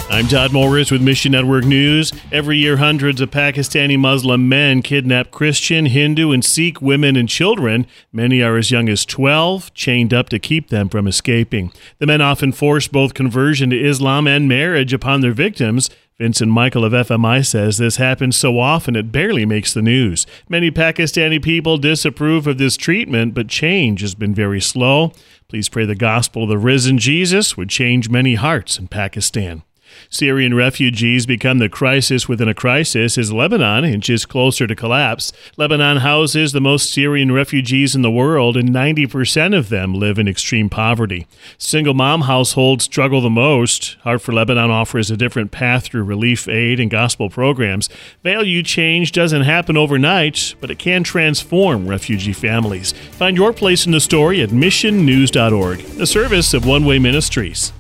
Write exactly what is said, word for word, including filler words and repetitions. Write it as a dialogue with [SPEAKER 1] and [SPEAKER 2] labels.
[SPEAKER 1] I'm Todd Morris with Mission Network News. Every year, hundreds of Pakistani Muslim men kidnap Christian, Hindu, and Sikh women and children. Many are as young as twelve, chained up to keep them from escaping. The men often force both conversion to Islam and marriage upon their victims. Vincent Michael of F M I says this happens so often it barely makes the news. Many Pakistani people disapprove of this treatment, but change has been very slow. Please pray the gospel of the risen Jesus would change many hearts in Pakistan. Syrian refugees become the crisis within a crisis as Lebanon inches closer to collapse. Lebanon houses the most Syrian refugees in the world, and ninety percent of them live in extreme poverty. Single mom households struggle the most. Heart for Lebanon offers a different path through relief aid and gospel programs. Value change doesn't happen overnight, but it can transform refugee families. Find your place in the story at mission news dot org, a service of One Way Ministries.